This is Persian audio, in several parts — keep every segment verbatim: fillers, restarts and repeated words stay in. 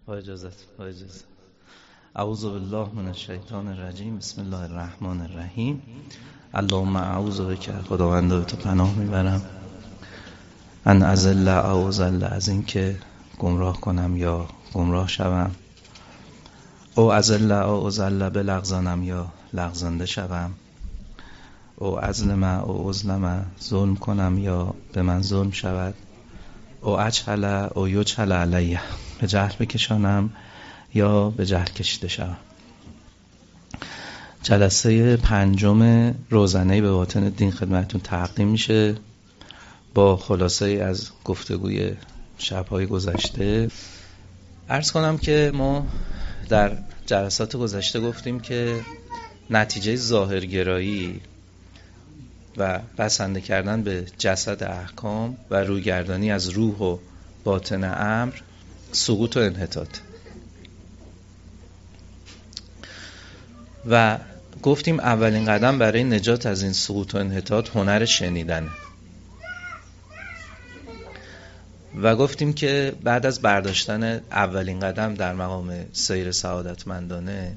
با اجازت با اجازت اعوذ بالله من الشیطان الرجیم. بسم الله الرحمن الرحیم. اللهم اعوذ بک، خداوند به تو پناه میبرم، ان اضل او اضل، از این که گمراه کنم یا گمراه شوم، او اضل او اضل، بلغزانم یا لغزانده شوم، او اظلم او اظلم، ظلم کنم یا به من ظلم شود، او اجهل او یجهل علیه، به جهل بکشانم یا به جهل کشیده شوم. جلسه پنجم روزنه به باطن دین خدمتتون تقدیم میشه با خلاصه از گفتگوی شب‌های گذشته. عرض کنم که ما در جلسات گذشته گفتیم که نتیجه ظاهرگرایی و بسنده کردن به جسد احکام و رویگردانی از روح و باطن امر سقوط و انحطاط، و گفتیم اولین قدم برای نجات از این سقوط و انحطاط هنر شنیدنه، و گفتیم که بعد از برداشتن اولین قدم در مقام سیر سعادتمندانه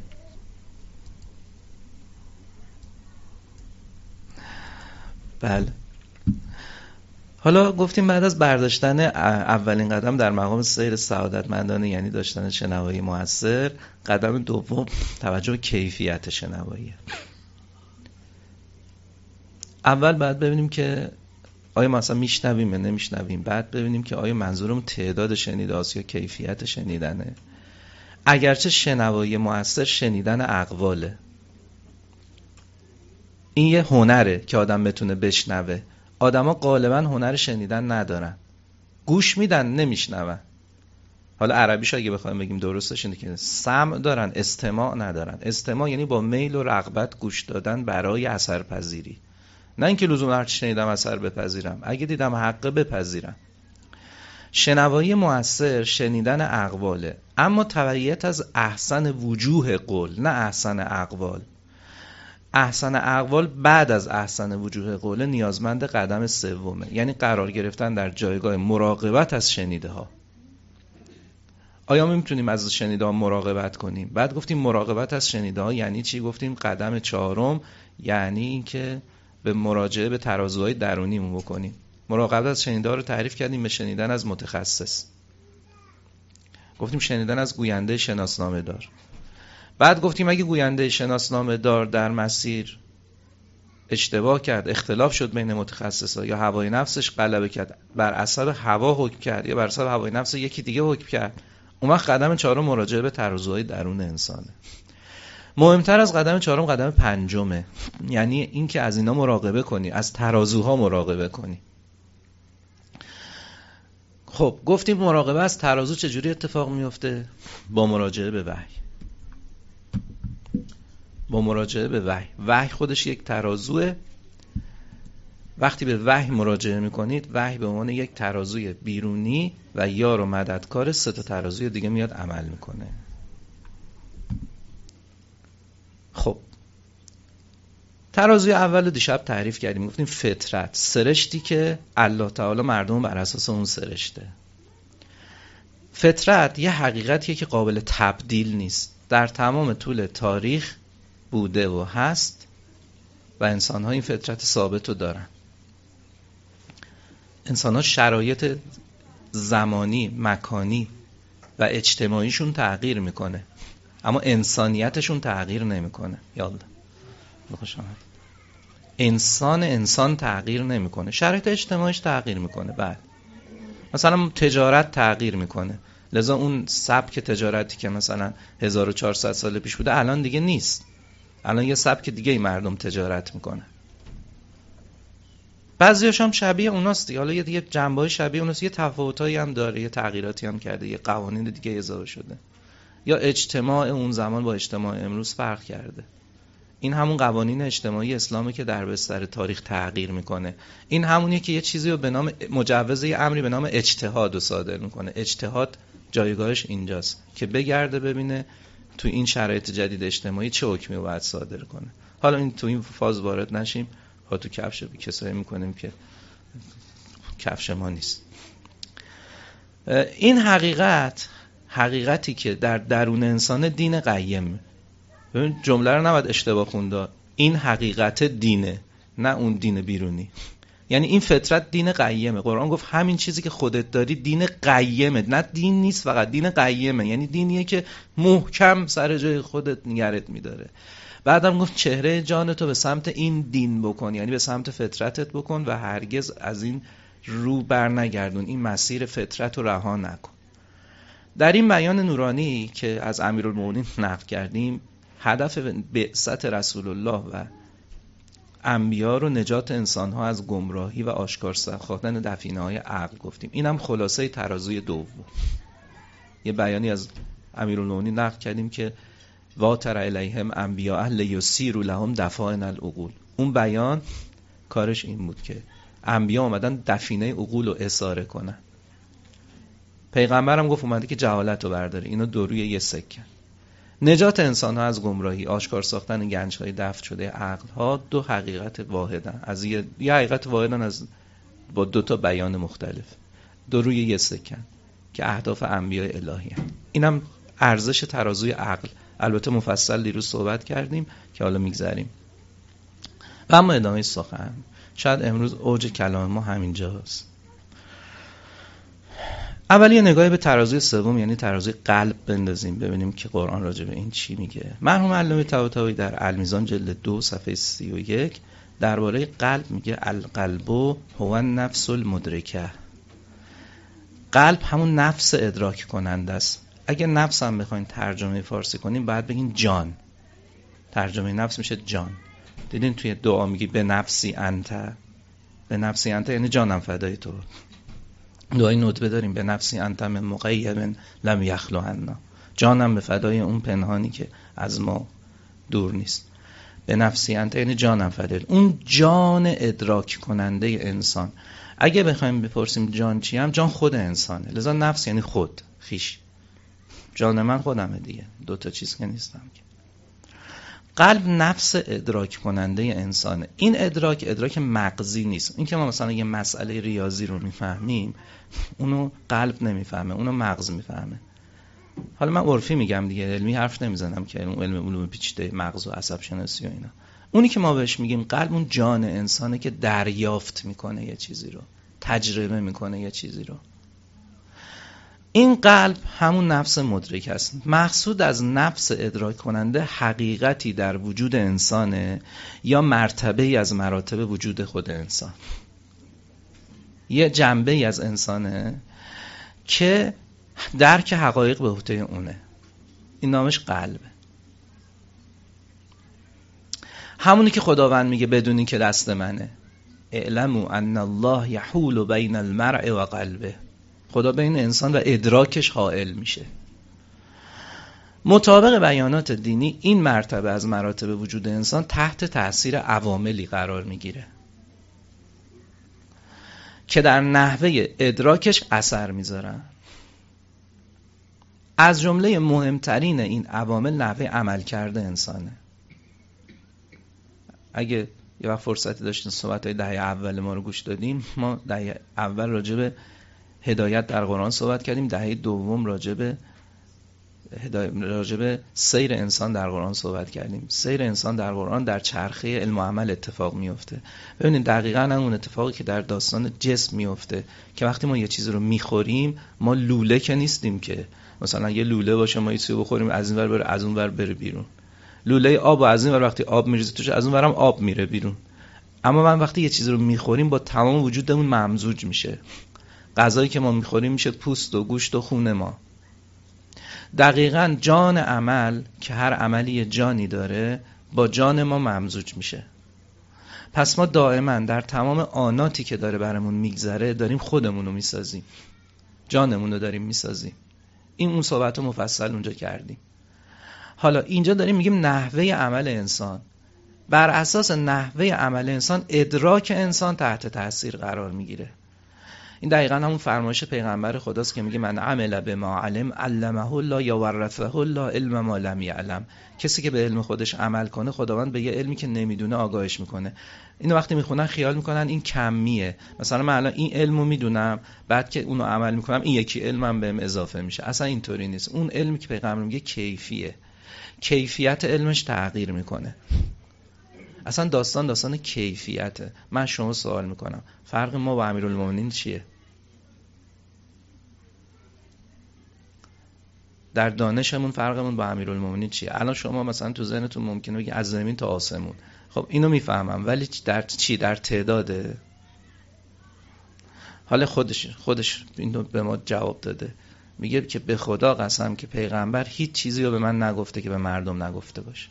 بله حالا گفتیم بعد از برداشتن اولین قدم در مقام سیر سعادتمندانه، یعنی داشتن شنوایی موثر، قدم دوم توجه به کیفیت شنوایی. اول بعد ببینیم که آیا مثلا میشنویم یا نمیشنویم، بعد ببینیم که آیا منظورم تعداد شنیده است یا کیفیت شنیدنه. اگرچه شنوایی موثر شنیدن اقواله، این یه هنره که آدم بتونه بشنوه. آدما غالبا هنر شنیدن ندارن، گوش میدن نمیشنون. حالا عربیش اگه بخوایم بگیم درستش اینه که سمع دارن، استماع ندارن. استماع یعنی با میل و رغبت گوش دادن برای اثرپذیری، نه اینکه لزوما هر چی شنیدم اثر بپذیرم، اگه دیدم حقه بپذیرم. شنوایی موثر شنیدن اقواله، اما تبعیت از احسن وجوه قول، نه احسن اقوال. احسن اقوال بعد از احسن وجوه قول نیازمند قدم سومه، یعنی قرار گرفتن در جایگاه مراقبت از شنیده ها. آیا ما میتونیم از شنیده ها مراقبت کنیم؟ بعد گفتیم مراقبت از شنیده ها یعنی چی؟ گفتیم قدم چهارم یعنی این که به مراجعه به ترازوهای درونیمون بکنیم. مراقبت از شنیده ها رو تعریف کردیم به شنیدن از متخصص. گفتیم شنیدن از گوینده شناسنامه دار. بعد گفتیم اگه گوینده شناسنامه دار در مسیر اشتباه کرد، اختلاف شد بین متخصصا، یا هوای نفسش غلبه کرد، بر اثر هوا حکم کرد یا بر اثر هوای نفس یکی دیگه حکم کرد، اون وقت قدم چهارم مراجعه به ترازوهای درون انسانه. مهمتر از قدم چهارم قدم پنجمه، یعنی این که از اینا مراقبه کنی، از ترازوها مراقبه کنی. خب گفتیم مراقبه از ترازو چجوری اتفاق میفته؟ با مراجعه به وحی. با مراجعه به وحی. وحی خودش یک ترازوه. وقتی به وحی مراجعه میکنید، وحی به عنوان یک ترازوی بیرونی و یار و مددکار سه تا ترازوی دیگه میاد عمل میکنه. خب ترازوی اول دیشب تعریف کردیم، گفتیم فطرت، سرشتی که الله تعالی مردم بر اساس اون سرشته. فطرت یه حقیقتیه که قابل تبدیل نیست، در تمام طول تاریخ بوده و هست و انسان‌ها این فطرت ثابت رو دارن. انسان‌ها شرایط زمانی، مکانی و اجتماعیشون تغییر میکنه، اما انسانیتشون تغییر نمیکنه. یالا خوش آمد. انسان انسان تغییر نمیکنه، شرایط اجتماعیش تغییر میکنه. بعد مثلا تجارت تغییر میکنه، لذا اون سبک تجارتی که مثلا هزار و چهارصد سال پیش بوده الان دیگه نیست. الان یه سبک دیگه ای مردم تجارت میکنه. بعضیاش هم شبیه اوناست دیگه، حالا یه دیگه جنبه‌های شبیه اوناست، یه تفاوتایی هم داره، یه تغییراتی هم کرده، یه قوانین دیگه اضافه شده، یا اجتماع اون زمان با اجتماع امروز فرق کرده. این همون قوانین اجتماعی اسلامه که در بستر تاریخ تغییر میکنه. این همونیه که یه چیزی رو به نام مجوز یه امری به نام اجتهاد رو صادر میکنه. اجتهاد جایگاهش اینجاست که بگرده ببینه تو این شرایط جدید اجتماعی چه حکمی باید صادر کنه. حالا این تو این فاز وارد نشیم، ها تو کفش کسایی میکنیم که کفش ما نیست. این حقیقت حقیقتی که در درون انسان دین قیمه. ببین جمله رو نباید اشتباه خونده. این حقیقت دینه، نه اون دین بیرونی. یعنی این فطرت دین قیمه. قرآن گفت همین چیزی که خودت داری دین قیمه، نه دین نیست فقط، دین قیمه. یعنی دینیه که محکم سر جای خودت نگرت میداره. بعدم گفت چهره جان تو به سمت این دین بکن، یعنی به سمت فطرتت بکن و هرگز از این رو بر نگردون، این مسیر فطرت رو رها نکن. در این بیان نورانی که از امیرالمومنین نقل کردیم، هدف بعثت رسول الله و انبیا رو نجات انسان‌ها از گمراهی و آشکار ساختن دفینه‌های عقل گفتیم. اینم خلاصه ترازوی دوم. یه بیانی از امیرالمومنین نقل کردیم که واتر الیهم انبیاء لیسیروا لهم دفائن العقول. اون بیان کارش این بود که انبیا اومدن دفینه عقول رو اساره کنن. پیغمبرم گفت اومده که جهالت رو برداره. اینو دو روی یه سکه. نجات انسان ها از گمراهی، آشکار ساختن گنج های دفن شده عقل ها، دو حقیقت واحدن. از یه, یه حقیقت واحدن از با دو تا بیان مختلف، دو روی یه سکن که اهداف انبیاء الهی هست. اینم ارزش ترازوی عقل. البته مفصل دیروز صحبت کردیم که حالا میگذریم. و اما ادامه سخن، شاید امروز اوج کلام ما همینجاست. اولی نگاهی به ترازوی سوم یعنی ترازوی قلب بندازیم، ببینیم که قرآن راجع به این چی میگه. مرحوم علامه طباطبایی در المیزان جلد دو صفحه سی و یک درباره قلب میگه القلب هو النفس المدرکه. قلب همون نفس ادراک کننده است. اگه نفس هم بخواین ترجمه فارسی کنیم باید بگین جان. ترجمه نفس میشه جان. دیدین توی دعا میگی به نفسی انت، به نفسی انت یعنی جانم فدای تو. دعای ندبه داریم به نفسی انت من مقیم لم یخلو عنا، جانم به فدای اون پنهانی که از ما دور نیست. به نفسی انت یعنی جانم فدای اون جان ادراک کننده انسان. اگه بخوایم بپرسیم جان چی هم، جان خود انسانه. لذا نفس یعنی خود، خیش. جان من خودمه دیگه، دو تا چیز که نیستم که. قلب نفس ادراک کننده انسانه. این ادراک ادراک مغزی نیست. این که ما مثلا یه مسئله ریاضی رو میفهمیم، اونو قلب نمیفهمه، اونو مغز میفهمه. حالا من عرفی میگم دیگه، علمی حرف نمیزنم که علم علوم پیچیده مغز و عصب شناسی و اینا. اونی که ما بهش میگیم قلب، اون جان انسانه که دریافت میکنه یه چیزی رو، تجربه میکنه یه چیزی رو. این قلب همون نفس مدرک است. مقصود از نفس ادراک کننده حقیقتی در وجود انسانه یا مرتبه‌ای از مراتب وجود خود انسان. یه جنبه‌ای از انسانه که درک حقایق به عهده اونه. این نامش قلبه. همونی که خداوند میگه بدونی که دست منه. اعلموا ان الله یحول بین المرء و قلبه. خدا بین انسان و ادراکش حائل میشه. مطابق بیانات دینی این مرتبه از مراتب وجود انسان تحت تأثیر عواملی قرار میگیره که در نحوه ادراکش اثر میذارن. از جمله مهمترین این عوامل نحوه عمل کرده انسانه. اگه یه وقت فرصتی داشتین صحبت‌های دهه اول ما رو گوش دادیم، ما دهه اول راجع به هدایت در قرآن صحبت کردیم، دهه دوم راجع به راجع به سیر انسان در قرآن صحبت کردیم. سیر انسان در قرآن در چرخه علم و عمل اتفاق میفته. ببینید دقیقاً همون اتفاقی که در داستان جسم میفته که وقتی ما یه چیزی رو میخوریم، ما لوله که نیستیم که مثلا یه لوله باشه ما یه چیزی بخوریم از این ور بره از اون ور بره بیرون. لوله آب و از این ور وقتی آب میریزه توش از اون ورم آب میره بیرون. اما من وقتی یه چیزی رو میخوریم با تمام وجودمون ممزوج میشه. غذایی که ما میخوریم میشه پوست و گوشت و خون ما. دقیقاً جان عمل که هر عملی جانی داره با جان ما ممزوج میشه. پس ما دائما در تمام آناتی که داره برامون میگذره داریم خودمون رو میسازیم، جانمون رو داریم میسازیم. این اون صحبت رو مفصل اونجا کردیم. حالا اینجا داریم میگیم نحوه عمل انسان. بر اساس نحوه عمل انسان ادراک انسان تحت تاثیر قرار میگیره. این دقیقاً همون فرمایش پیغمبر خداست که میگه من عمل بما علم علمه الله یا ورثه الله علم ما لم یعلم. کسی که به علم خودش عمل کنه خداوند به یه علمی که نمیدونه آگاهش میکنه. اینو وقتی میخونن خیال میکنن این کمیه، مثلا من الان این علمو میدونم بعد که اونو عمل میکنم این یکی علمم بهم اضافه میشه. اصلا اینطوری نیست. اون علمی که پیغمبر میگه کیفیه، کیفیت علمش تغییر میکنه. اصلا داستان داستان کیفیته. من شما سوال میکنم فرق ما با امیرالمومنین چیه؟ در دانشمون فرقمون با امیرالمومنین چیه؟ الان شما مثلا تو ذهنتون ممکنه بگی از زمین تا آسمون. خب اینو میفهمم، ولی در چی؟ در تعداده. حالا خودش خودش اینو به ما جواب داده، میگه که به خدا قسم که پیغمبر هیچ چیزی رو به من نگفته که به مردم نگفته باشه.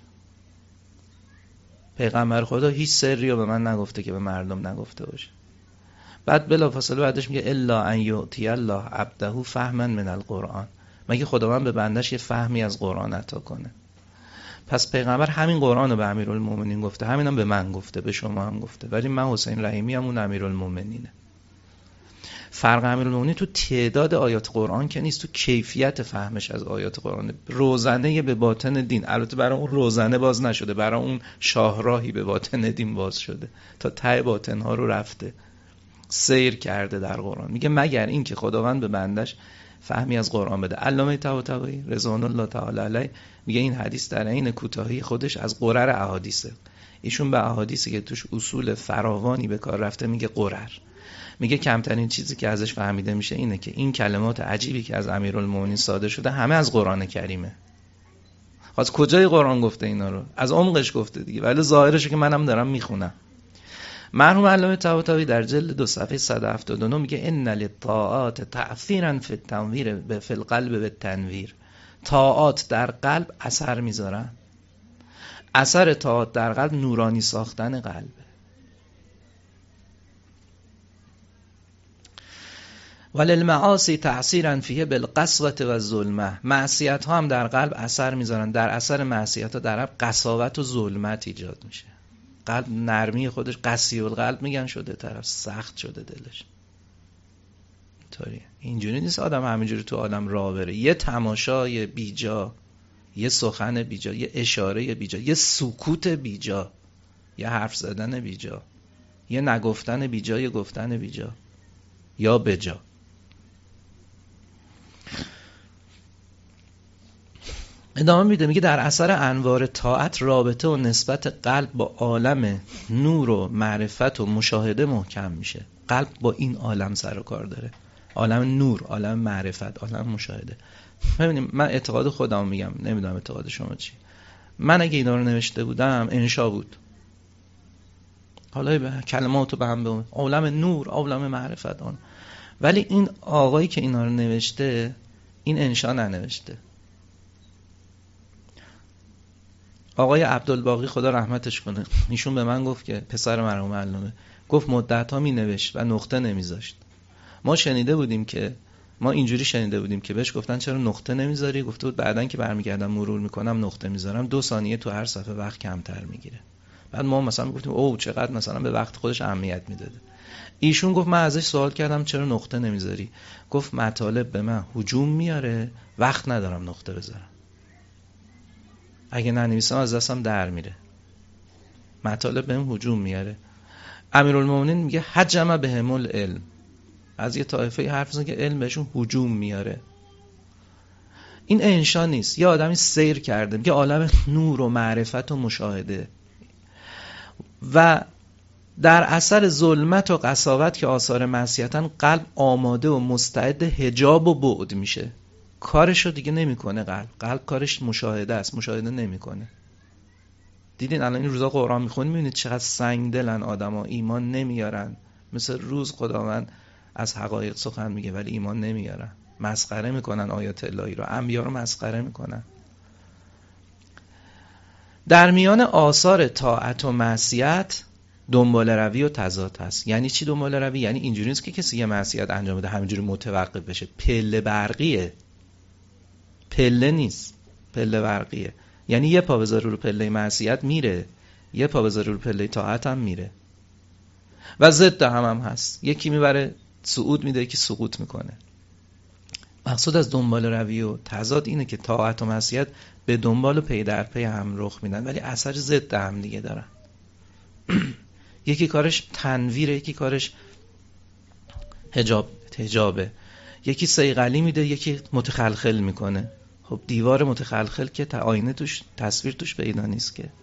پیغمبر خدا هیچ سری رو به من نگفته که به مردم نگفته باشه. بعد بلافاصله بعدش میگه الا ان یؤتی الله عبده فهما من القرآن. مگه خداوند به بندش یه فهمی از قرآن عطا کنه؟ پس پیغمبر همین قرآن رو به امیرالمومنین گفته، همین هم به من گفته، به شما هم گفته، ولی من حسین رحیمی هم اون امیرالمومنینه. فرق امیرالمومنین تو تعداد آیات قرآن که نیست، تو کیفیت فهمش از آیات قرآن. روزنه به باطن دین، البته برای اون روزنه باز نشده، برای اون شاهراهی به باطن دین باز شده، تا ته باطنها رو رفته، سیر کرده در قرآن. میگه مگر این که خداوند به بندش فهمی از قرآن بده. علامه طباطبایی رضوان الله تعالی علیه میگه این حدیث در عین کوتاهی خودش از قرر احادیثه. ایشون به احادیثی که توش اصول فراوانی به کار رفته میگه قرر. میگه کمترین چیزی که ازش فهمیده میشه اینه که این کلمات عجیبی که از امیرالمومنین صادر شده همه از قرآن کریمه. از کجای قرآن گفته اینا رو؟ از عمقش گفته دیگه، ولی ظاهرشه که منم دارم میخونم. مرحوم علامه طباطبایی در جلد دو صفحه صد و هفتاد و نه میگه ان للطاعات تأثیرا فی التنویر فی القلب بالتنویر. طاعات در قلب اثر میذارن. اثر طاعات در قلب نورانی ساختن قلب. وللمعاصی تأثیرا فیه بالقسوة و الظلمه. معصیت ها هم در قلب اثر میذارن. در اثر معصیت ها در قلب قساوت و ظلمت ایجاد میشه. قلب نرمی خودش قسی القلب میگن شده، طرف سخت شده دلش. طوریه. اینجوری نیست آدم همینجوری تو عالم راه بره. یه تماشای بیجا، یه سخن بیجا، یه اشاره بیجا، یه سکوت بیجا، یه حرف زدن بیجا، یه نگفتن بیجا، یه گفتن بیجا یا بجا. ادامه میده میگه در اثر انوار طاعت رابطه و نسبت قلب با عالم نور و معرفت و مشاهده محکم میشه. قلب با این عالم سر و کار داره، عالم نور، عالم معرفت، عالم مشاهده. ببینیم من اعتقاد خودم میگم، نمیدونم اعتقاد شما چی. من اگه اینا رو نوشته بودم انشا بود، حالا به کلماتو به هم به عالم نور، عالم معرفت آن. ولی این آقایی که اینا رو نوشته این انشا ننوشته. آقای عبدالباقی خدا رحمتش کنه، ایشون به من گفت که پسر مرحوم علامه گفت مدت ها می نوشت و نقطه نمیذاشت. ما شنیده بودیم که ما اینجوری شنیده بودیم که بهش گفتن چرا نقطه نمیذاری؟ گفته بود بعدن که برمیگردم مرور میکنم نقطه میذارم، دو ثانیه تو هر صفحه وقت کمتر میگیره. بعد ما مثلا گفتیم اوه چقدر مثلا به وقت خودش اهمیت میداده. ایشون گفت من ازش سوال کردم چرا نقطه نمیذاری؟ گفت مطالب به من هجوم میاره، وقت ندارم نقطه بذارم. اگه ننویسم از دستم در میره، مطالب بهم هجوم میاره. امیرالمومنین میگه حجم بهم العلم. از یه طایفه حرف میزنه که علم بهشون هجوم میاره. این انشا نیست، یه آدمی سیر کرده، میگه عالم نور و معرفت و مشاهده و در اثر ظلمت و قساوت که آثار معصیتن قلب آماده و مستعد حجاب و بعد میشه. کارشو دیگه نمیکنه. قلب قلب کارش مشاهده است، مشاهده نمیکنه. دیدین الان این روزا قرآن میخونید میبینید چقدر سنگ دلن آدما، ایمان نمیارن. مثل روز خداوند از حقایق سخن میگه ولی ایمان نمیارن، مسخره میکنن آیات الهی رو، انبیا رو مسخره میکنن. در میان آثار طاعت و معصیت دنبال روی و تضاد هست. یعنی چی دنبال روی؟ یعنی اینجوری نیست که کسی یه معصیت انجام بده همینجوری متوقف بشه. پله برقیه، پله نیست، پله برقیه. یعنی یه پا بذاره رو پله معصیت میره، یه پا بذاره رو پله طاعت هم میره و ضد هم هم هست. یکی میبره صعود میده یکی سقوط میکنه. مقصود از دنبال روی و تضاد اینه که طاعت و معصیت به دنبال و پی در پی هم رخ میدن ولی اثر ضد هم دیگه دارن. یکی کارش تنویره، یکی کارش حجاب حجابه، یکی صیقلی میده، یکی متخلخل میکنه. خب دیوار متخلخل که آینه توش تصویر توش پیدا نیست که.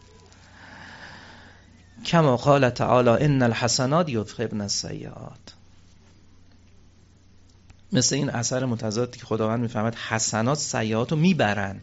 کما قال تعالی ان الحسنات یذهبن السیئات. مثل این اثر متضادی که خداوند میفهمد حسنات سیئات رو میبرن.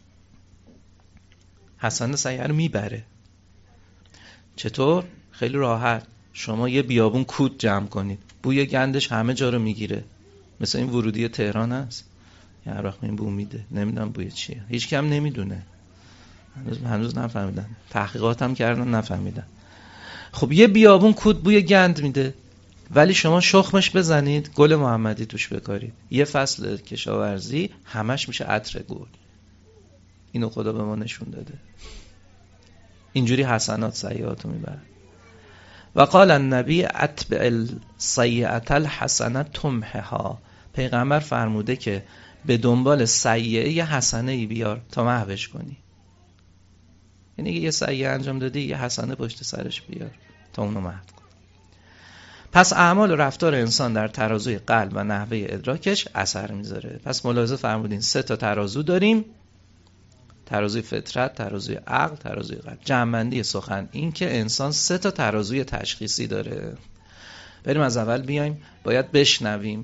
حسنات سیئات رو میبره. چطور؟ خیلی راحت. شما یه بیابون کود جمع کنید، بوی گندش همه جا رو میگیره. مثل این ورودی تهران هست، یه هر وقت این بو میده، نمیدونم بوی چیه، هیچ کم نمیدونه، هنوز هنوز نفهمیدن، تحقیقات هم کردن نفهمیدن. خب یه بیابون کود بوی گند میده، ولی شما شخمش بزنید، گل محمدی توش بکارید، یه فصل کشاورزی همش میشه عطر گل. اینو خدا به ما نشون داده. اینجوری حسنات سیئات رو میبره. و قال النبی اتبع السیئة الحسنة تمحها. پیغمبر فرموده که به دنبال سیئه یه حسنه ای بیار تا محوش کنی. یعنی یه سیئه انجام دادی یه حسنه پشت سرش بیار تا اونو محو کن. پس اعمال و رفتار انسان در ترازوی قلب و نحوه ادراکش اثر میذاره. پس ملاحظه فرمودین سه تا ترازو داریم: ترازوی فطرت، ترازوی عقل، ترازوی قلب. جمع‌بندی سخن این که انسان سه تا ترازوی تشخیصی داره. بریم از اول بیایم. باید بشنویم،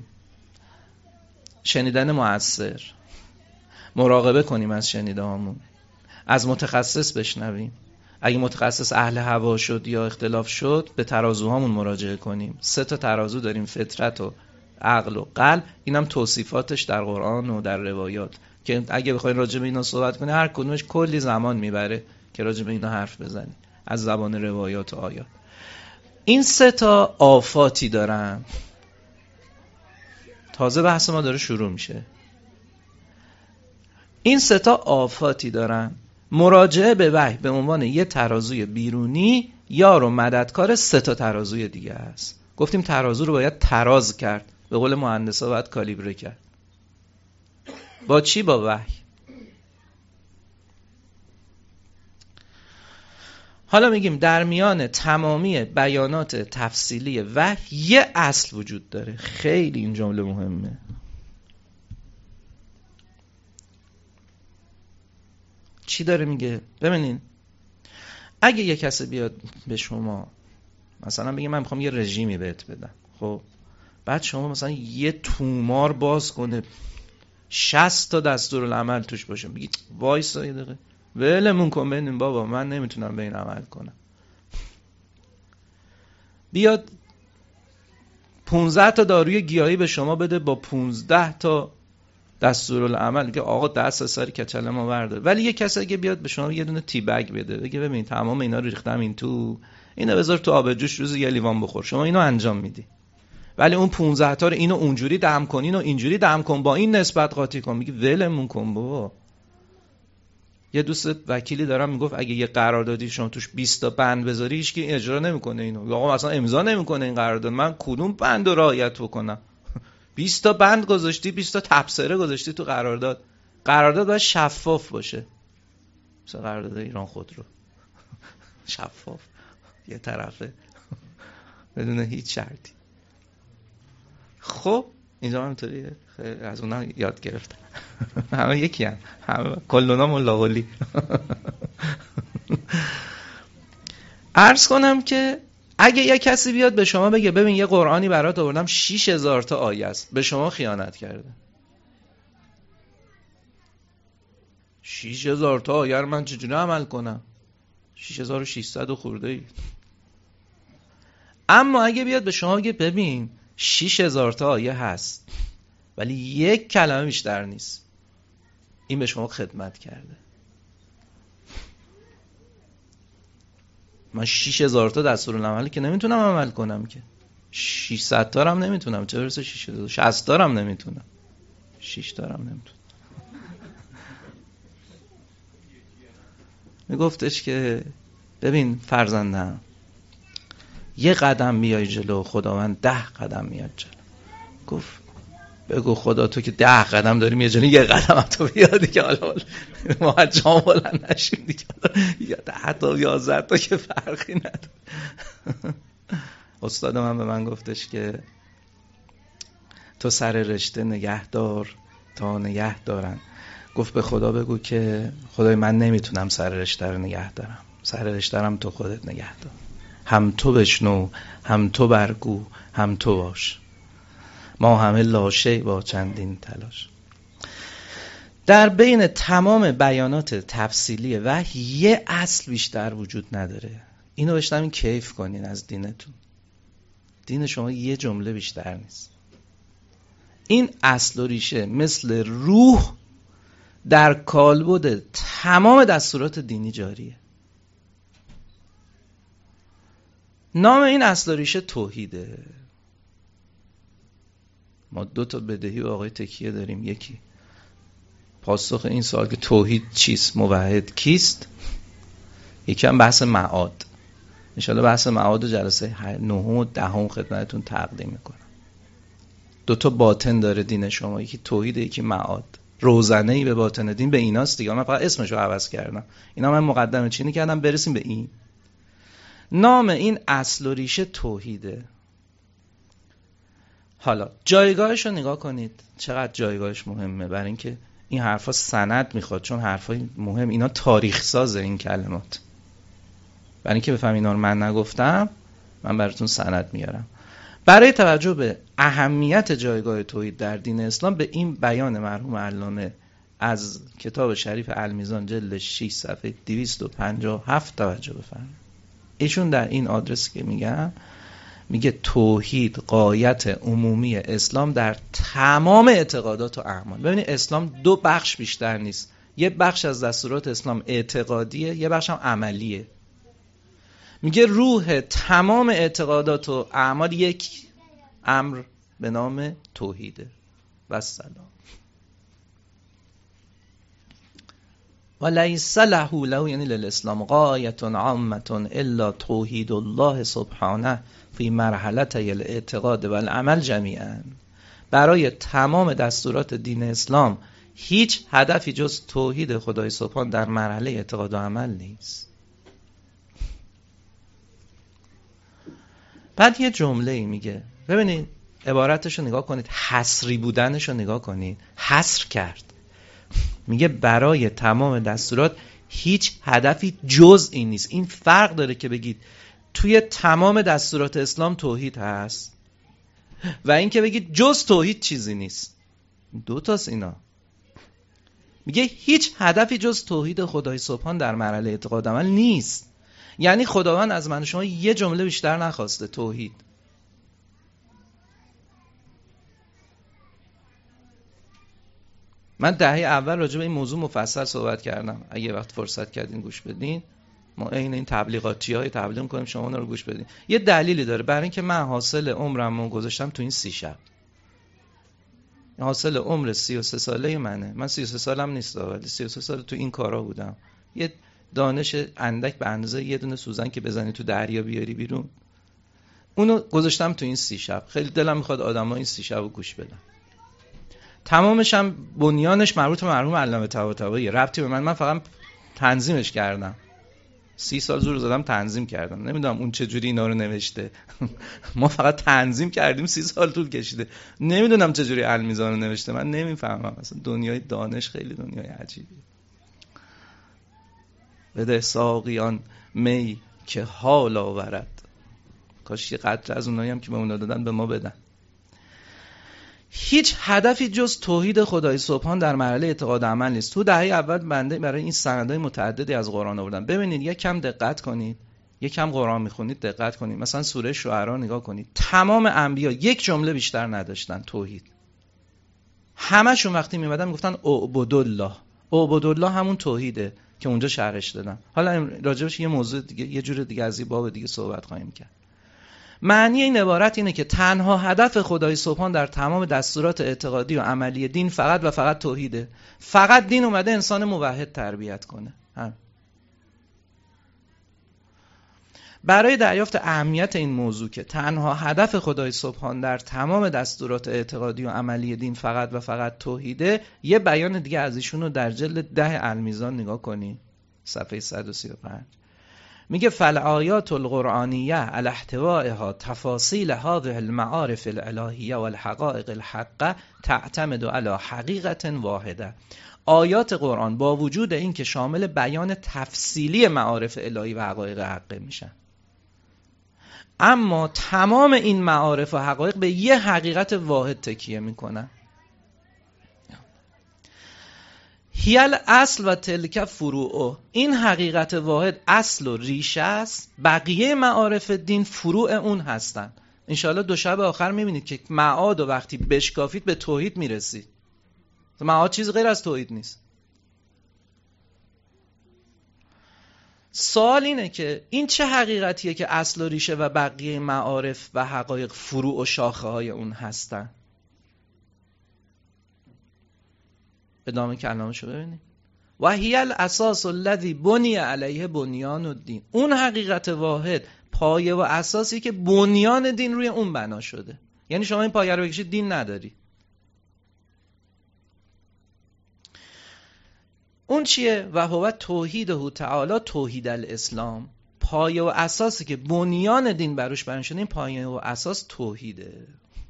شنیدن مؤثر، مراقبه کنیم از شنیدهامون، از متخصص بشنویم. اگه متخصص اهل هوا شد یا اختلاف شد به ترازوهامون مراجعه کنیم. سه تا ترازو داریم: فطرت و عقل و قلب. اینم توصیفاتش در قرآن و در روایات که اگه بخواید راجع به اینا صحبت کنی هر کدومش کلی زمان میبره که راجع به اینا حرف بزنی از زبان روایات و آیات. این سه تا آفاتی دارن. تازه بحث ما داره شروع میشه. این سه تا آفاتی دارن. مراجعه به وحی به عنوان یه ترازوی بیرونی یار و مددکار سه تا ترازوی دیگه است. گفتیم ترازو رو باید تراز کرد، به قول مهندسا باید کالیبره کرد. با چی؟ با وحی. حالا میگیم در میان تمامی بیانات تفصیلی وحی یه اصل وجود داره. خیلی این جمله مهمه. چی داره میگه؟ ببینین، اگه یه کسی بیاد به شما مثلا بگه من میخوام یه رژیمی بهت بدم، خب بعد شما مثلا یه تومار باز کنه شصت تا دستورالعمل توش باشه، بگید وایسا یه دقیقه ولمون کن ببینیم بابا من نمیتونم به این عمل کنم. بیاد پونزده تا داروی گیاهی به شما بده با پونزده تا دستورالعمل که آقا دست سر کچل ما ورده. ولی یه کسی اگه بیاد به شما یه دونه تی بگ بده بگه ببین تمام اینا رو ریختم این تو، اینو بذار تو آب جوش روز یه لیوان بخور، شما اینو انجام میدی. ولی اون پونزده تا رو اینو اونجوری دم کن، اینو اینجوری دم کن، با این نسبت قاطی کن، میگی ولمون کن بابا. یه دوست وکیلی دارم میگفت اگه یه قراردادی شما توش بیست تا بند بذاری هیچ کی اجرا نمیکنه اینو، آقا مثلا امضا نمیکنه این قرارداد، من کدوم بند رو رعایت بکنم؟ بیست تا بند گذاشتی، بیست تا تبصره گذاشتی تو قرارداد. قرارداد باید شفاف باشه، مثلا قرارداد ایران خودرو شفاف، یه طرفه بدون هیچ شرطی. خب اینجا هم اینطوریه. خیلی از اونها یاد گرفتم. همه یکی هم همه کلونا ملاقلی. عرض کنم که اگه یه کسی بیاد به شما بگه ببین یه قرآنی برات آوردم شش هزار تا آیه است، به شما خیانت کرده. شش هزار تا آیه رو من چجوری عمل کنم؟ شش هزار و ششصد خورده ای. اما اگه بیاد به شما بگه ببین شش هزار تا آیه هست ولی یک کلمه بیشتر نیست، این به شما خدمت کرده. من شش هزار تا دستورالعملی که نمیتونم عمل کنم که، ششصد تا هم نمیتونم، چه برسه شش هزار، شصت تا هم نمیتونم، شش تا هم نمیتونم. میگفتش که ببین فرزندم، یه قدم میای جلو خداوند ده قدم میاد جلو. گفت بگو خدا تو که ده قدم داریم یه جانی یه قدم تو بیا دیگه، حالا ما جام بلند نشیم دیگه، یا ده تا یازده تا که فرقی نداره. استاد من به من گفتش که تو سر رشته نگه دار تا نگه دارن. گفت به خدا بگو که خدای من نمیتونم سر رشته رو نگه دارم، سر رشته رو تو خودت نگه دار، هم تو بشنو هم تو برگو هم تو باش، ما همه لاشه با چندین تلاش. در بین تمام بیانات تفصیلی وحی یه اصل بیشتر وجود نداره. اینو بشنم این کیف کنین از دینتون. دین شما یه جمله بیشتر نیست. این اصل و ریشه مثل روح در کالبد تمام دستورات دینی جاریه. نام این اصل و ریشه توحیده. ما دو تا بدهی و آقای تکیه داریم. یکی پاسخ این سوال که توحید چیست، موحد کیست. یکی هم بحث معاد. انشاءالله بحث معاد جلسه نهم و دهم خدمتتون تقدیم میکنم. دو تا باطن داره دین شما، یکی توحید یکی معاد. روزنه‌ای به باطن دین به ایناست دیگه. من فقط اسمشو عوض کردم. اینا من مقدمه چینی کردم برسیم به این. نام این اصل و ریشه توحیده. حالا جایگاهش رو نگاه کنید چقدر جایگاهش مهمه، برای اینکه این حرفا سند میخواد، چون حرفای مهم اینا تاریخ سازه این کلمات. برای اینکه بفهم اینا رو من نگفتم من براتون سند میارم. برای توجه به اهمیت جایگاه توحید در دین اسلام به این بیان مرحوم علامه از کتاب شریف المیزان جلد شش صفحه دویست و پنجاه و هفت توجه بفرمایید. ایشون در این آدرس که میگم میگه توحید غایت عمومی اسلام در تمام اعتقادات و اعمال. ببینید اسلام دو بخش بیشتر نیست. یه بخش از دستورات اسلام اعتقادیه، یه بخش هم عملیه. میگه روح تمام اعتقادات و اعمال یک امر به نام توحیده. و سلام. و لیس له له یعنی للاسلام غایت عامه الا توحید الله سبحانه فی مرحلتی الاعتقاد و العمل جمیعا. برای تمام دستورات دین اسلام هیچ هدفی جز توحید خدای سبحان در مرحله اعتقاد و عمل نیست. بعد یه جمله ای میگه، ببینید عبارتشو نگاه کنید، حصری بودنشو نگاه کنید، حصر کرد. میگه برای تمام دستورات هیچ هدفی جز این نیست. این فرق داره که بگید توی تمام دستورات اسلام توحید هست و این که بگید جز توحید چیزی نیست. دو تاست اینا. میگه هیچ هدفی جز توحید خدای سبحان در مرحله اعتقاد عمل نیست. یعنی خداوند از من شما یه جمله بیشتر نخواسته، توحید. من دهه اول راجع به این موضوع مفصل صحبت کردم. اگه وقت فرصت کردین گوش بدین. ما عین این تبلیغاتی‌های تبلیغ می‌کنیم، شما اون رو گوش بدین. یه دلیلی داره، برای اینکه من حاصل عمرمو گذاشتم تو این سی شب. حاصل عمر سی و سه ساله منه. من سی و سه سالم نیست ولی سی و سه سال تو این کارا بودم. یه دانش اندک به اندازه یه دونه سوزن که بزنی تو دریا بیاری بیرون، اونو گذاشتم تو این سی شب. خیلی دلم میخواد آدم‌ها این سی شب رو گوش بدن. تمامش هم بنیانش مربوط به مرحوم علامه طباطبایی، ربطی به من، من فقط تنظیمش کردم. سی سال زور زدم تنظیم کردم. نمیدونم اون چه جوری اینا رو نوشته. ما فقط تنظیم کردیم، سی سال طول کشیده. نمیدونم چه جوری المیزان رو نوشته. من نمیفهمم اصلا. دنیای دانش خیلی دنیای عجیبیه. بده ساقیان می که حال آورد. کاش یه قطره از اونایی هم که به اونا دادن به ما بدن. هیچ هدفی جز توحید خدای سبحان در مرحله اعتقاد عمل نیست. تو دهه اول بنده برای این سندهای متعددی از قرآن آوردم. ببینید یک کم دقت کنید، یک کم قرآن میخونید دقت کنید. مثلا سوره شعرا نگاه کنید، تمام انبیا یک جمله بیشتر نداشتن توحید. همشون وقتی میمدن میگفتن اعبدالله. اعبدالله همون توحیده که اونجا شرحش دادم. حالا راجبش یه موضوع دیگه، یه جور دیگه از این باب دیگه صحبت خواهیم کرد. معنی این عبارت اینه که تنها هدف خدای سبحان در تمام دستورات اعتقادی و عملی دین فقط و فقط توحیده. فقط دین اومده انسان موحد تربیت کنه. هم. برای دریافت اهمیت این موضوع که تنها هدف خدای سبحان در تمام دستورات اعتقادی و عملی دین فقط و فقط توحیده، یه بیان دیگه از ایشون رو در جلد ده المیزان نگاه کنی، صفحه صد و سی و پنج. میگه فالآیات القرآنیه علی احتوائها تفاصیل هذه المعارف الالهیه والحقائق الحقه تعتمد علی حقیقت واحده. آیات قرآن با وجود این که شامل بیان تفصیلی معارف الهی و حقایق حقه میشن، اما تمام این معارف و حقایق به یه حقیقت واحد تکیه میکنن. هیل اصل و تلک فروع. این حقیقت واحد اصل و ریشه است، بقیه معارف دین فروع اون هستن. انشاءالله دو شب آخر میبینید که معاد و وقتی بشکافید به توحید میرسید. معاد چیز غیر از توحید نیست. سوال اینه که این چه حقیقتیه که اصل و ریشه و بقیه معارف و حقایق فروع و شاخه های اون هستن؟ ادامه کلامشو ببینید. و هی الاساس الذی بنی علیه بنیان الدین. اون حقیقت واحد پایه و اساسی که بنیان دین روی اون بنا شده. یعنی شما این پایه رو بکشید دین نداری. اون چیه؟ و هو توحیده تعالی توحید الاسلام. پایه و اساسی که بنیان دین بروش بنا شده، این پایه و اساس توحیده.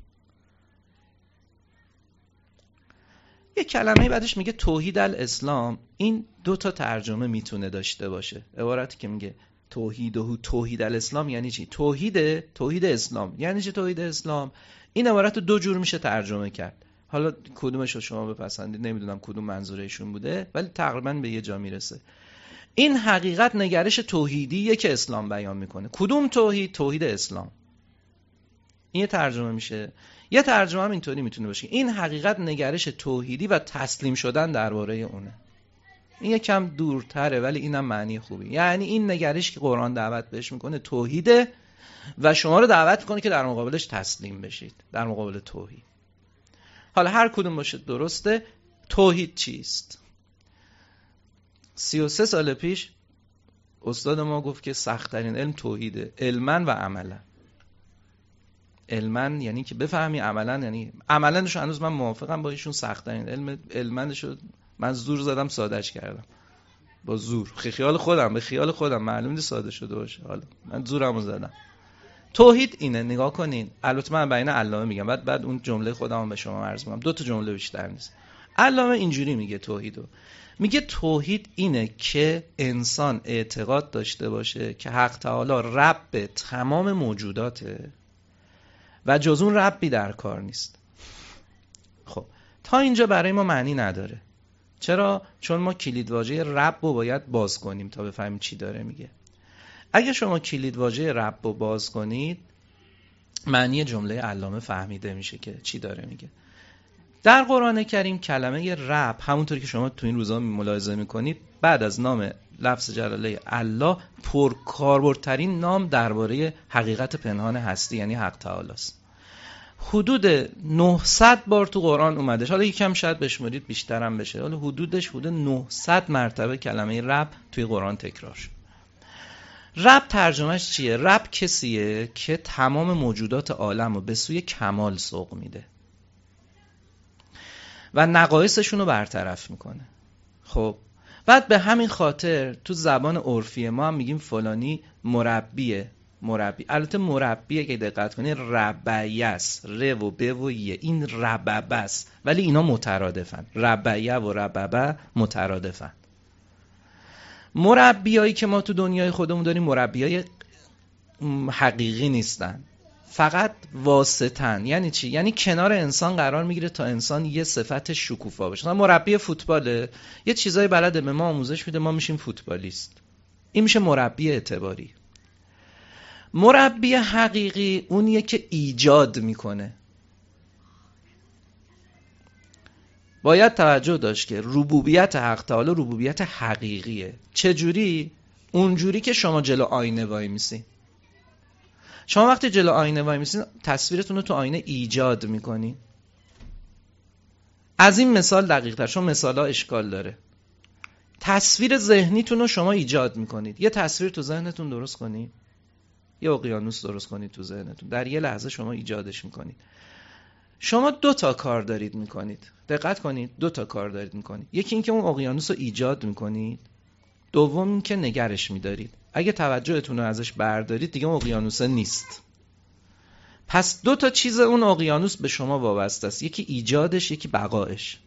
یه کلمه بعدش میگه توحید الاسلام. این دو تا ترجمه میتونه داشته باشه. عبارتی که میگه توحید و توحید الاسلام یعنی چی؟ توحید توحید اسلام یعنی چی؟ توحید اسلام. این عبارت دو جور میشه ترجمه کرد. حالا کدومش رو شما بپسندید، نمیدونم کدوم منظورشون بوده، ولی تقریبا به یه جا میرسه. این حقیقت نگرش توحیدیه که اسلام بیان میکنه. کدوم توحید؟ توحید اسلام. این یه ترجمه میشه. یه ترجمه هم اینطوری میتونه باشه، این حقیقت نگرش توحیدی و تسلیم شدن درباره اونه. این یکم دورتره ولی اینم معنی خوبی. یعنی این نگرش که قرآن دعوت بهش میکنه توحیده و شما رو دعوت میکنه که در مقابلش تسلیم بشید، در مقابل توحید. حالا هر کدوم باشه درسته. توحید چیست؟ سی و سه سال پیش استاد ما گفت که سخت‌ترین علم توحیده، علماً و عملاً. علماً یعنی که بفهمی، عملاً یعنی عملاًش هنوز من موافقم با ایشون، سخت‌ترین علم علماًش رو من زور زدم سادهش کردم. با زور، خیال خودم به خیال خودم معلوم نیست ساده شده باشه، حالا من زورمو زدم. توحید اینه، نگاه کنین. البته من بین علامه میگم، بعد بعد اون جمله خودمو به شما عرض میکنم، دو تا جمله بیشتر نیست. علامه اینجوری میگه توحیدو، میگه توحید اینه که انسان اعتقاد داشته باشه که حق تعالی رب تمام موجوداته و جز اون ربی در کار نیست. خب تا اینجا برای ما معنی نداره. چرا؟ چون ما کلید واژه رب رو باید باز کنیم تا بفهمیم چی داره میگه. اگه شما کلید واژه رب رو باز کنید، معنی جمله علامه فهمیده میشه که چی داره میگه. در قرآن کریم کلمه رب، همونطور که شما تو این روزا ملاحظه میکنید، بعد از نام لفظ جلاله الله پرکاربردترین نام درباره حقیقت پنهان هستی یعنی حق تعالی است. حدود نهصد بار تو قرآن اومده. حالا یکم شاید بشمارید بیشتر هم بشه. حالا حدودش حدود نهصد مرتبه کلمه رب توی قرآن تکرار شد. رب ترجمهش چیه؟ رب کسیه که تمام موجودات عالم رو به سوی کمال سوق میده و نقایصشون رو برطرف میکنه. خب بعد به همین خاطر تو زبان عرفی ما هم میگیم فلانی مربیه. مربی، البته مربیه که دقت کنید ربیه است، ر و ب و ی، این رببه است، ولی اینا مترادفن. ربیه و رببه مترادفن. مربیایی که ما تو دنیای خودمون داریم مربیای حقیقی نیستن، فقط واسطن. یعنی چی؟ یعنی کنار انسان قرار میگیره تا انسان یه صفت شکوفا بشه. مربی فوتباله، یه چیزای بلده به ما آموزش میده، ما میشیم فوتبالیست. این میشه مربی اعتباری. مربی حقیقی اونیه که ایجاد میکنه. باید توجه داشت که ربوبیت حق تعالی ربوبیت حقیقیه. چجوری؟ اونجوری که شما جلو آینه وای میسین. شما وقتی جلو آینه وای میسین تصویرتون رو تو آینه ایجاد میکنین. از این مثال دقیق تر، چون مثال ها اشکال داره. تصویر ذهنیتون رو شما ایجاد میکنید. یه تصویر تو ذهنتون درست کنید. یه اقیانوس درست کنید تو ذهنتون، در یه لحظه شما ایجادش میکنید. شما دو تا کار دارید میکنید، دقت کنید، دو تا کار دارید میکنید. یکی این که اون اقیانوس رو ایجاد میکنید، دوم این که نگرش میدارید. اگه توجهتون رو ازش بردارید دیگه اون اقیانوس نیست. پس دو تا چیز اون اقیانوس به شما وابسته است، یکی ایجادش، یکی بقایش.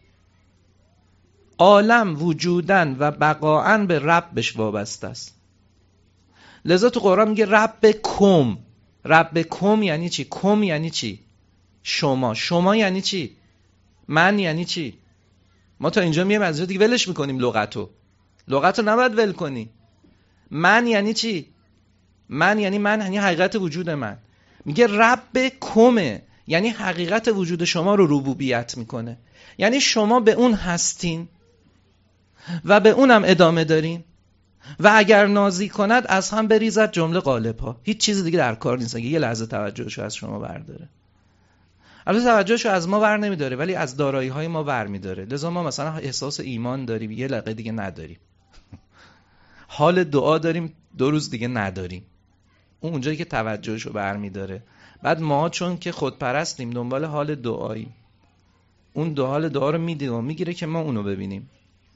عالم وجودن و بقاعن به ربش وابسته است. لذا تو قرآن میگه رب کم. رب کم یعنی چی؟ کم یعنی چی؟ شما. شما یعنی چی؟ من یعنی چی؟ ما تا اینجا میایم از دیگه ولش میکنیم لغتو. لغتو نباید ول کنی. من یعنی چی؟ من یعنی من، یعنی حقیقت وجود من. میگه رب کمه، یعنی حقیقت وجود شما رو ربوبیت میکنه. یعنی شما به اون هستین و به اونم ادامه دارین و اگر نازی کند از هم بریزد جمله قالب ها. هیچ چیز دیگه در کار نیست. یه لحظه توجهشو از شما برداره. البته توجهشو از ما بر نمیداره ولی از دارایی های ما بر میداره. لذا ما مثلا احساس ایمان داریم، یه لقه دیگه نداریم. حال دعا داریم، دو روز دیگه نداریم. اون اونجایی که توجهشو بر میداره. بعد ما چون که خودپرستیم دنبال حال دعاییم، اون دو حال دعا رو میدیم و میگیره که ما اونو ببینیم.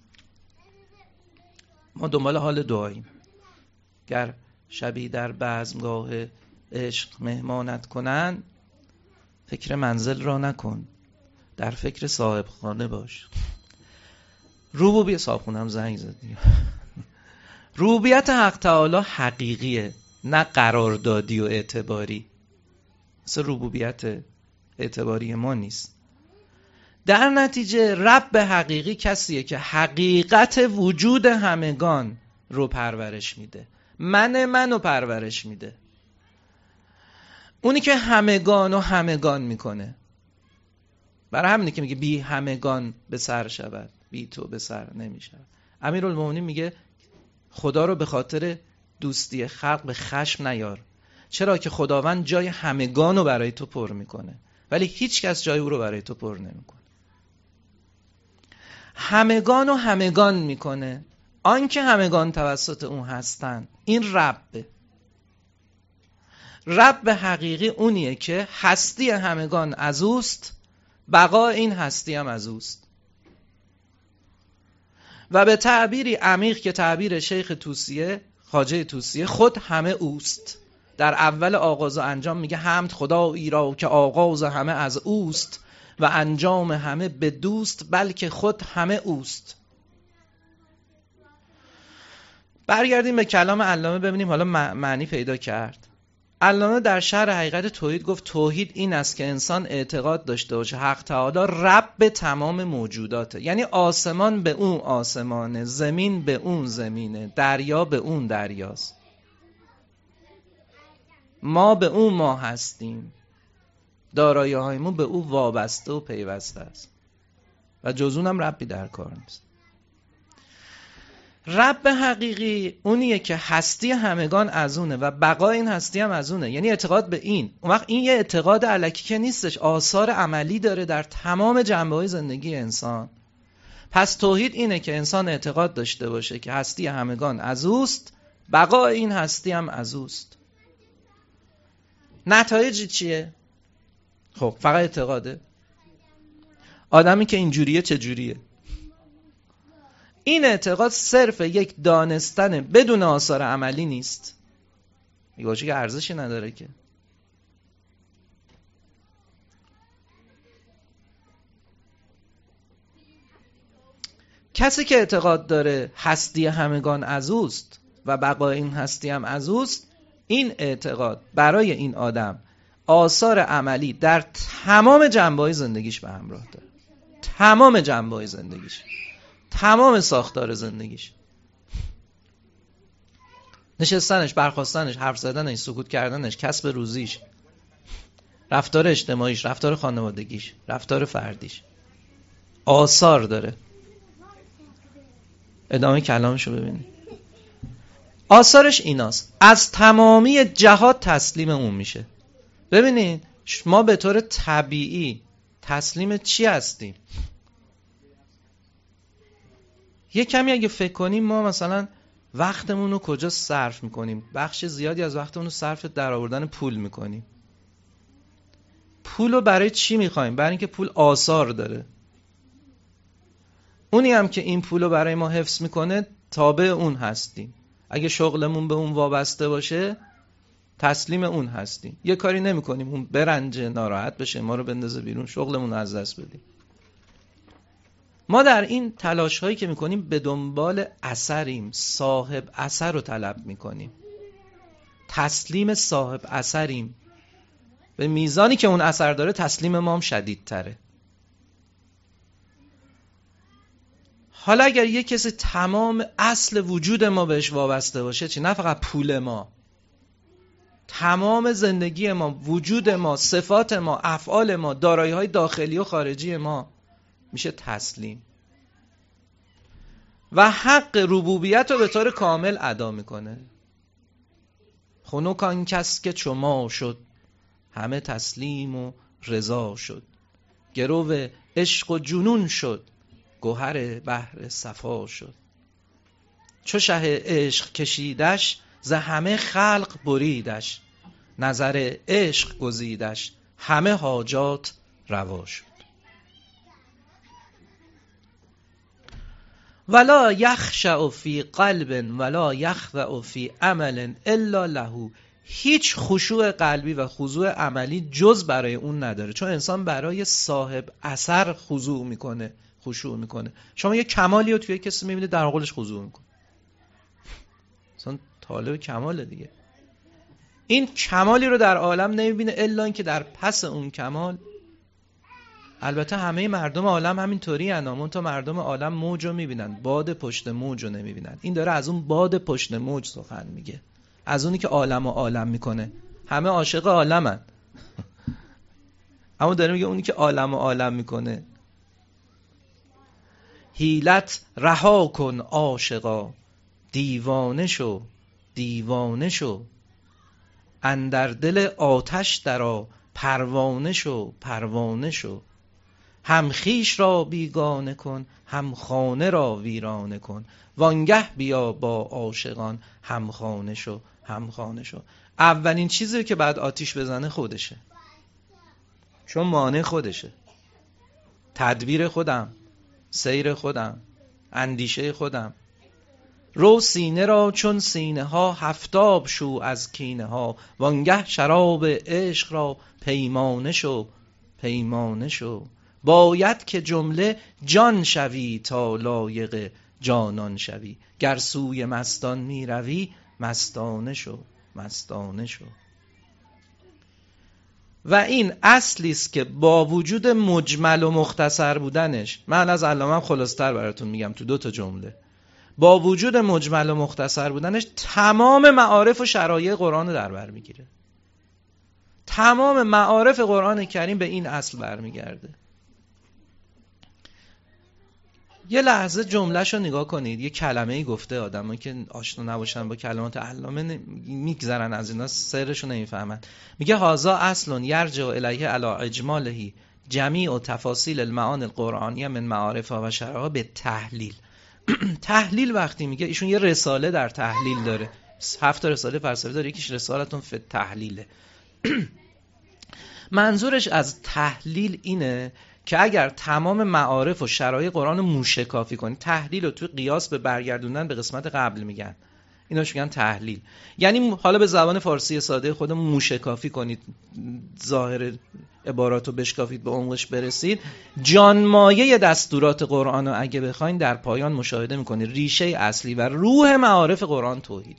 ما دنبال حال دعاییم. گر شبی در بزمگاه عشق مهمانت کنن، فکر منزل را نکن، در فکر صاحب خانه باش. ربوبیت صاحبخونم زنگ زد. ربوبیت حق تعالی حقیقیه، نه قراردادی و اعتباری. مثل ربوبیت اعتباری ما نیست. در نتیجه رب حقیقی کسیه که حقیقت وجود همگان رو پرورش میده. من منو پرورش میده. اونی که همگان و همگان میکنه. برای همینه که میگه بی همگان به سر شود، بی تو به سر نمیشود. امیرالمومنین میگه خدا رو به خاطر دوستی خلق به خشم نیار، چرا که خداوند جای همگان رو برای تو پر میکنه ولی هیچ کس جای او رو برای تو پر نمیکنه. همگان و همگان میکنه، آنکه همگان توسط اون هستن. این ربه. رب حقیقی اونیه که هستی همگان از اوست، بقا این هستی هم از اوست. و به تعبیری عمیق که تعبیر شیخ توسیه، خواجه توسیه، خود همه اوست. در اول آغاز و انجام میگه حمد خدایی را که آغاز همه از اوست و انجام همه به دوست، بلکه خود همه اوست. برگردیم به کلام علامه ببینیم حالا معنی پیدا کرد. علامه در شرح حقیقت توحید گفت توحید این است که انسان اعتقاد داشته باشه حق تعالی رب تمام موجوداته. یعنی آسمان به اون آسمانه، زمین به اون زمینه، دریا به اون دریاست، ما به اون ما هستیم، دارایی‌هایمون به او وابسته و پیوسته است و جز اونم ربی در کار نیست. رب حقیقی اونیه که هستی همگان از اونه و بقای این هستی هم از اونه. یعنی اعتقاد به این. اون وقت این یه اعتقاد الکی که نیستش، آثار عملی داره در تمام جنبه‌های زندگی انسان. پس توحید اینه که انسان اعتقاد داشته باشه که هستی همگان از اوست، بقای این هستی هم از اوست. نتایج چیه؟ خب فقط اعتقاده. آدمی که اینجوریه چجوریه؟ این اعتقاد صرف یک دانستن بدون آثار عملی نیست. میگه باشه که ارزشی نداره که. کسی که اعتقاد داره هستی همگان از اوست و بقای این هستی هم از اوست، این اعتقاد برای این آدم آثار عملی در تمام جنبه‌های زندگیش به همراه داره. تمام جنبه‌های زندگیش، تمام ساختار زندگیش، نشستنش، برخاستنش، حرف زدنش، سکوت کردنش، کسب روزیش، رفتار اجتماعیش، رفتار خانوادگیش، رفتار فردیش، آثار داره. ادامه کلامشو ببینید. آثارش ایناست: از تمامی جهات تسلیم اون میشه. ببینید ما به طور طبیعی تسلیم چی هستیم؟ یه کمی اگه فکر کنیم ما مثلا وقتمون رو کجا صرف میکنیم؟ بخش زیادی از وقتمون رو صرف در آوردن پول میکنیم. پول رو برای چی میخوایم؟ برای اینکه پول آثار داره. اونی هم که این پول رو برای ما حفظ میکنه تابع اون هستیم. اگه شغلمون به اون وابسته باشه تسلیم اون هستیم. یه کاری نمیکنیم اون برنجه، ناراحت بشه، ما رو بندازه بیرون، شغلمون رو از دست بدیم. ما در این تلاش هایی که میکنیم به دنبال اثریم، صاحب اثر رو طلب میکنیم، تسلیم صاحب اثریم. به میزانی که اون اثر داره تسلیم ما هم شدید تره. حالا اگر یک کسی تمام اصل وجود ما بهش وابسته باشه چی؟ نه فقط پول ما، تمام زندگی ما، وجود ما، صفات ما، افعال ما، دارایی‌های داخلی و خارجی ما میشه تسلیم و حق ربوبیت رو به طور کامل ادا میکنه. خنک آن کس که چو ما شد، همه تسلیم و رضا شد. گرو عشق و جنون شد، گوهر بحر صفا شد. چو شه عشق کشیدش، ز همه خلق بریدش. نظر عشق گزیدش، همه حاجات روا شد. ولا یخشع فی قلب ولا یخضع فی عمل الا له. هیچ خشوع قلبی و خضوع عملی جز برای اون نداره، چون انسان برای صاحب اثر خضوع میکنه، خشوع میکنه. شما یه کمالی رو توی کسی میبینید در قولش خضوع میکنه، انسان طالب کماله دیگه. این کمالی رو در عالم نمیبینه الا اینکه در پس اون کمال، البته همه مردم عالم همینطوری هستند، تا مردم عالم موج رو میبینن، باد پشت موج رو نمیبینن. این داره از اون باد پشت موج سخن میگه، از اونی که عالم و عالم میکنه. همه عاشق عالمن اما داره میگه اونی که عالم و عالم میکنه. حیلت رها کن عاشقا، دیوانه شو دیوانه شو. اندر دل آتش درآ، پروانه شو پروانه شو. هم خویش را بیگانه کن، هم خانه را ویرانه کن. وانگه بیا با عاشقان، هم خانه شو هم خانه شو. اولین چیزی که بعد آتیش بزنه خودشه، چون مانع خودشه. تدبیر خودم، سیر خودم، اندیشه خودم. رو سینه را چون سینه ها، هفتاب شو از کینه ها. وانگه شراب عشق را پیمانه شو پیمانه شو. باید که جمله جان شوی تا لایق جانان شوی. گر سوی مستان می روی، مستانه شو مستانه شو. و این اصلی است که با وجود مجمل و مختصر بودنش، من از علامه خلاص‌تر براتون میگم تو دو تا جمله، با وجود مجمل و مختصر بودنش تمام معارف و شرایع قرآن رو در بر میگیره. تمام معارف قرآن کریم به این اصل برمیگرده. یه لحظه جمله‌شو نگاه کنید. یه کلمه‌ای گفته، آدمایی که آشنا نباشن با کلمات علامه میگذرن از اینا، سرشو نمیفهمن. میگه هازا اصل یرجع الیه علی اجماله جمیع تفاصیل المعانی القرآنیه من معارفها و شرعها به تحلیل. تحلیل وقتی میگه، ایشون یه رساله در تحلیل داره، هفت تا رساله فلسفه داره، یکیش رسالتون فی تحلیله. منظورش از تحلیل اینه که اگر تمام معارف و شرایط قرآن رو موشکافی کنید، تحلیل رو توی قیاس به برگردوندن به قسمت قبل میگن، ایناش میگن تحلیل. یعنی حالا به زبان فارسی ساده خودمون موشکافی کنید، ظاهر عبارات رو بشکافید، به عمقش برسید. جانمایه دستورات قرآن رو اگه بخواین در پایان مشاهده میکنید، ریشه اصلی و روح معارف قرآن توحید.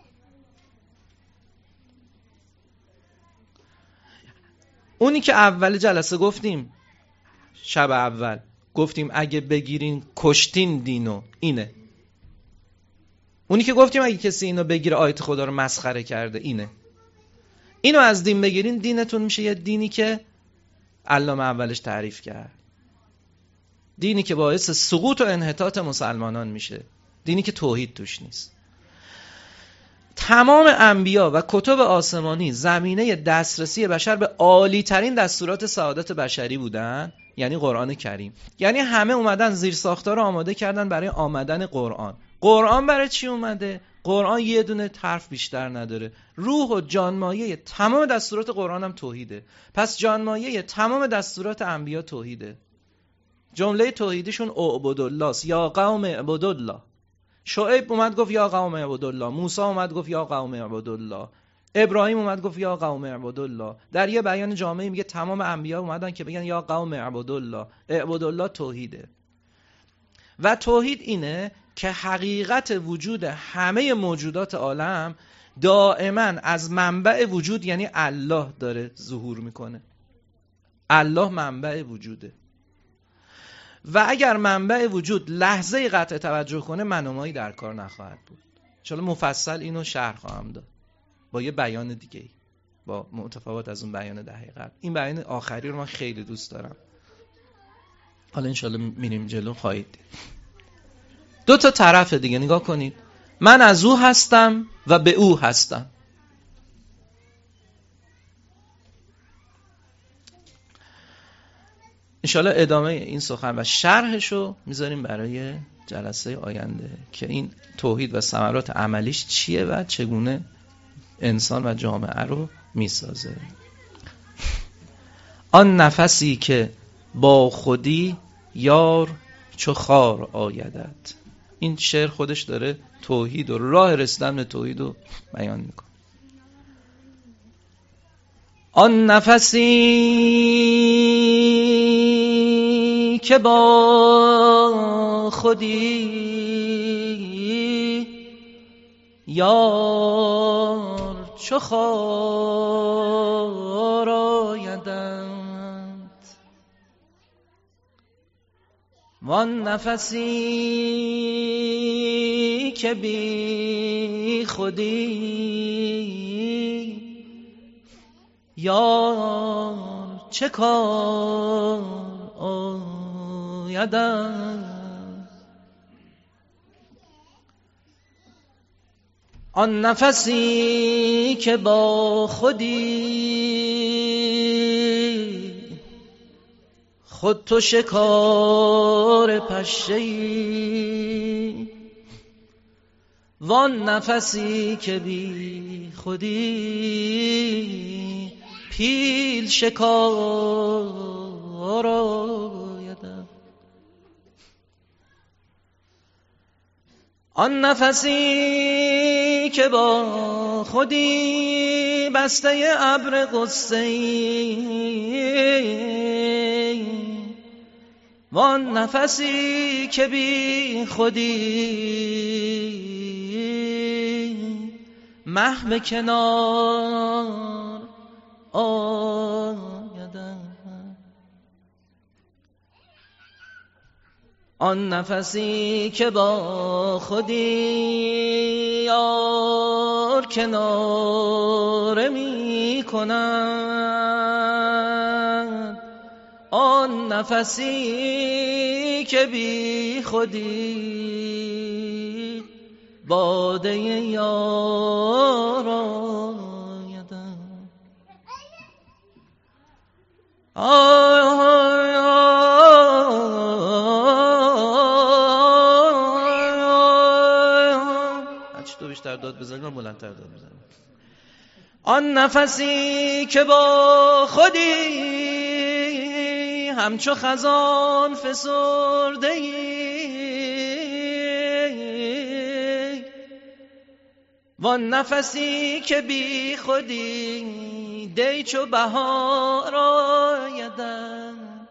اونی که اول جلسه گفتیم، شب اول گفتیم اگه بگیرین کشتین دینو، اینه. اونی که گفتیم اگه کسی اینو بگیره آیت خدا رو مسخره کرده، اینه. اینو از دین بگیرین، دینتون میشه یه دینی که علامه اولش تعریف کرد، دینی که باعث سقوط و انحطاط مسلمانان میشه، دینی که توحید توش نیست. تمام انبیا و کتب آسمانی زمینه دسترسی بشر به عالی ترین دستورات سعادت بشری بودن، یعنی قرآن کریم. یعنی همه اومدن زیر ساختار رو آماده کردن برای آمدن قرآن. قرآن برای چی اومده؟ قرآن یه دونه حرف بیشتر نداره. روح و جانمایه تمام دستورات قرآن هم توحیده. پس جانمایه تمام دستورات انبیا توحیده. جمله توحیدیشون اعبدوا الله است. یا قوم اعبدوا الله. شعیب اومد گفت یا قوم اعبدوا الله. موسی اومد گفت یا قوم اعبدوا الله. ابراهیم اومد گفت یا قوم اعبدوا الله. در یه بیان جامعی میگه تمام انبیا اومدن که بگن یا قوم اعبدوا الله. اعبدوا الله توحیده. و توحید اینه که حقیقت وجود همه موجودات عالم دائما از منبع وجود یعنی الله داره ظهور میکنه. الله منبع وجوده و اگر منبع وجود لحظه قطع توجه کنه من و مایی در کار نخواهد بود. چون مفصل اینو شرح خواهم داد با یه بیان دیگه ای، با متفاوت از اون بیان دهه قبل. این بیان آخری رو من خیلی دوست دارم، حالا انشالله میریم جلو خواهید دید. دو تا طرف دیگه نگاه کنید. من از او هستم و به او هستم. انشالله ادامه این سخن و شرحشو میذاریم برای جلسه آینده که این توحید و ثمرات عملیش چیه و چگونه انسان و جامعه رو میسازه. آن نفسی که با خودی یار چو خار آیدت. این شعر خودش داره توحید و راه رسیدن به توحید رو بیان میکنه. آن نفسی که با خودی یار چو خار آیدند، وان نفسی که بی خودی یار چه کار آیدند. آن نفسی که با خودی خود تو شکار پشه‌ای، وان نفسی که بی خودی پیل شکار آیدند. آن نفسی که با خودی بسته ابر غصه‌ای، وان نفسی که بی خودی محو کنار آیدند. آن نفسی که با خودی یار کناره می کند، آن نفسی که بی خودی باده یار آیدند. آی آی تو بیشتر داد بزنی من بلندتر داد بزنم. آن نفسی که با خودی همچو خزان فسرده ای، وان نفسی که بی خودی دی چو بهار آیدند.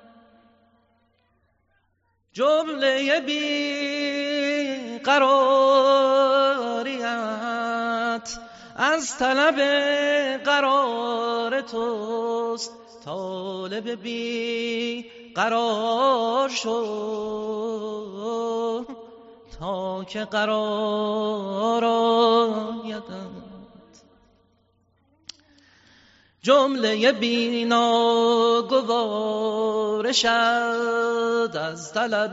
جمله بی قراریت از طلب قرار توست، طالب بی قرار شو تا که قرار آیدند. جمله بی ناگوارشت از طلب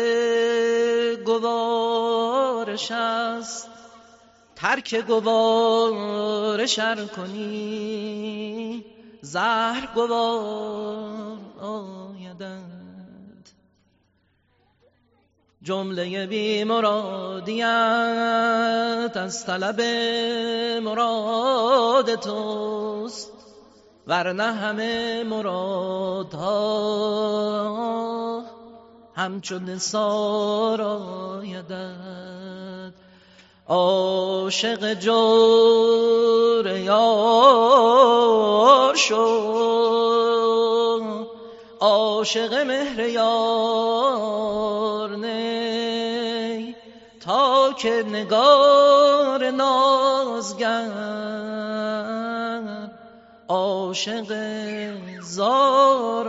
گوارش است، ترک گوارش ار کنی زهر گوار آیدند. جمله بی مرادیت از طلب مراد توست، ورنه همه مرادها همچون نثار آیدت. عاشق جور یار شو، عاشق مهر یار نی، تا که نگار نازگر عاشق زار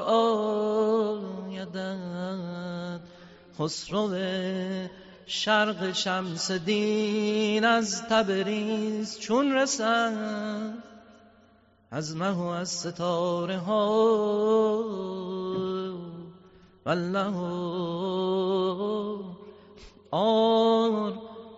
آیدت. خسرو شرق شمس دین از تبریز چون رسد، از مه و از ستاره ها والله آر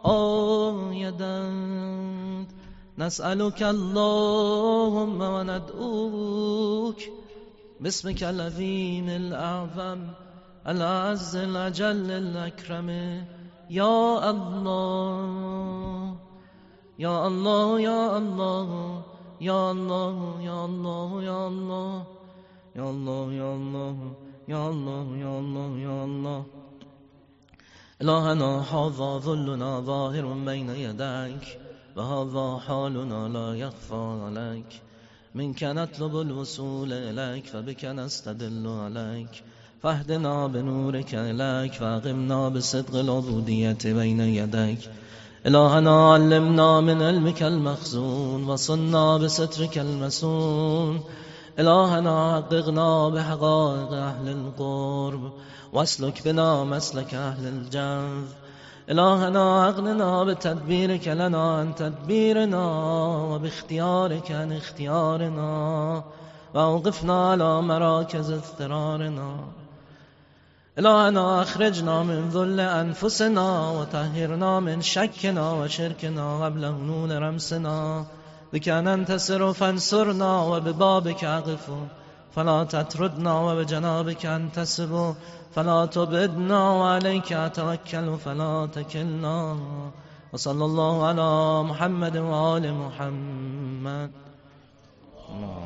آیدند. نسألك اللهم و ندعوك باسمك العظیم الاعظم العز الاجل الاکرم. یا الله یا الله یا الله یا الله یا الله یا الله یا الله یا الله یا الله یا الله یا الله. الهنا هذا ظلنا ظاهر بين يديك، وهذا حالنا لا يخفى عليك. منك نطلب الوصول إليك، فبك نستدل عليك. فاهدنا بنورك إليك، فأقمنا بصدق العبودية بين يديك. إلهنا علمنا من علمك المخزون، وصلنا بسترك المسون. إلهنا حققنا بحقائق أهل القرب، واسلك بنا مسلك أهل الجنب. إلهنا أغننا بتدبيرك لنا عن تدبيرنا، وباختيارك عن اختيارنا، وأوقفنا على مراكز اضطرارنا. إلهنا أخرجنا من ذل أنفسنا، وطهرنا من شكنا وشركنا قبل هنون رمسنا. بك ننتصر فانصرنا، وببابك أقف فلا تطردنا، وبجنابك أنتسب فلا تبعدنا، وعليك أتوكل فلا تكلنا. وصلى الله على محمد وآل محمد.